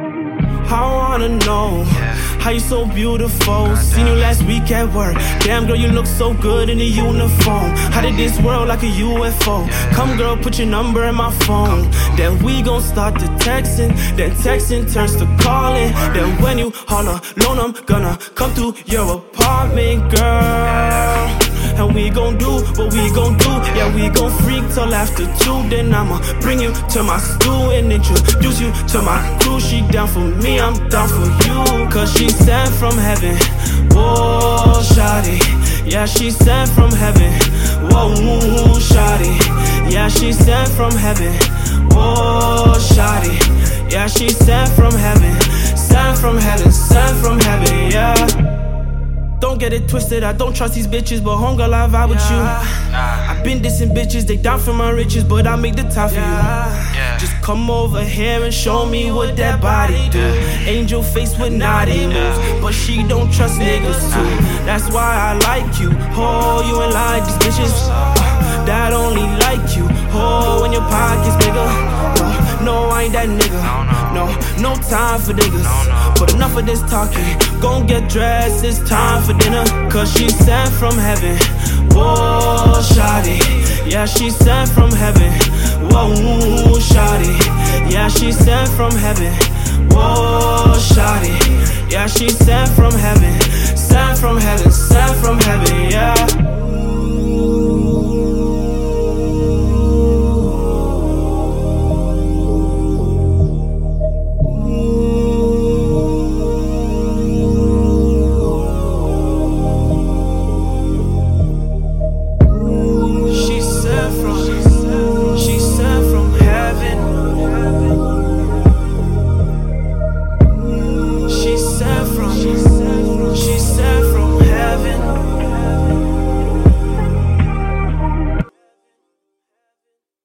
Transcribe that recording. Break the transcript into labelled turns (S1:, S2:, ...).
S1: I wanna know how you so beautiful. Seen you last week at work. Damn girl, you look so good in a uniform. How did this world like a UFO? Come girl, put your number in my phone. Then we gon' start the texting. Then texting turns to calling. Then when you holler alone, I'm gonna come to your apartment, girl. And we gon' do what we gon' do. Yeah, we gon' freak till after 2. Then I'ma bring you to my stew and introduce you to my crew. She down for me, I'm down for you. Cause she sent from heaven. Whoa, shawty. Yeah, she sent from heaven. Whoa, shawty. Yeah, she sent from heaven. Whoa, shawty. Yeah, she sent from heaven. Sent from heaven, sent from heaven, yeah. Don't get it twisted, I don't trust these bitches, but homegirl, I vibe with you. I've been dissing bitches, they down for my riches, but I make the time for you. Just come over here and show me what that body do. Angel face with naughty moves, but she don't trust niggas too. That's why I like you. Oh, you ain't like these bitches that only like you. Oh, when your pocket's bigger. No, I ain't that nigga. No time for niggas. But enough of this talking. Gon' get dressed, it's time for dinner. Cause she sent from heaven. Whoa, shawty. Yeah, she sent from heaven. Whoa, shawty. Yeah, she sent from heaven. Whoa, shawty. Yeah, she sent from heaven. Sent from heaven, sent from heaven, yeah.